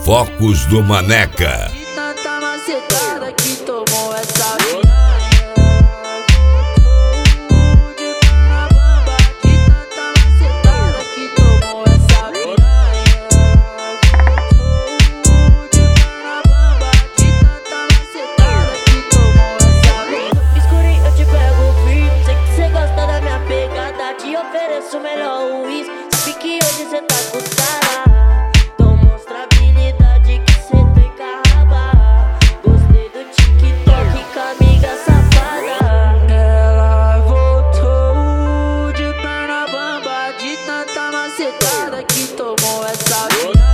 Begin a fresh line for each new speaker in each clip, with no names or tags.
Focos do Maneca.
De tanta macetada que tomou essa
ofereço o melhor uísque. Sabe que hoje cê tá com cara. Então mostra a habilidade que cê tem carraba. Gostei do TikTok com a amiga safada.
Ela voltou de perna bamba, de tanta macetada que tomou essa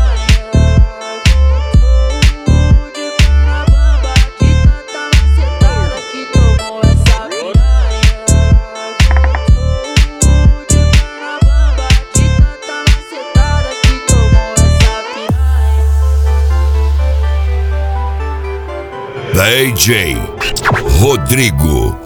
DJ Rodrigo.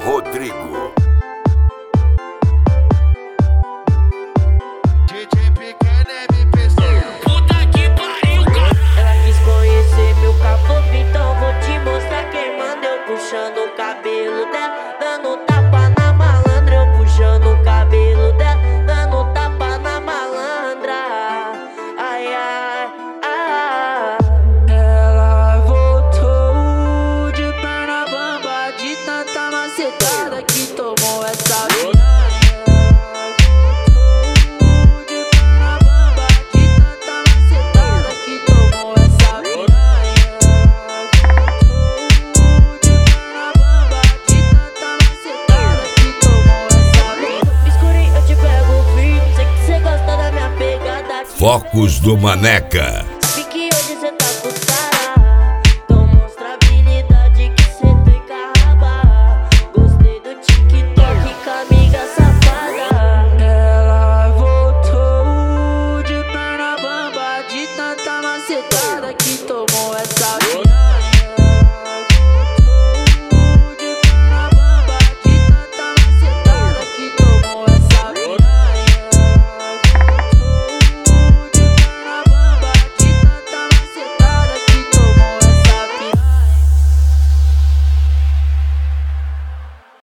DJ Pequeno MP.
Puta que pariu, cara. Ela quis conhecer meu caboclo, então vou te mostrar quem manda. Eu puxando o cabelo dela, dando tapa na malandra. Eu puxando o cabelo dela, dando tapa na malandra. Ai, ai, ai.
Ela voltou de perna bamba, de tanta macetada que tomou essa
Focos do Maneca.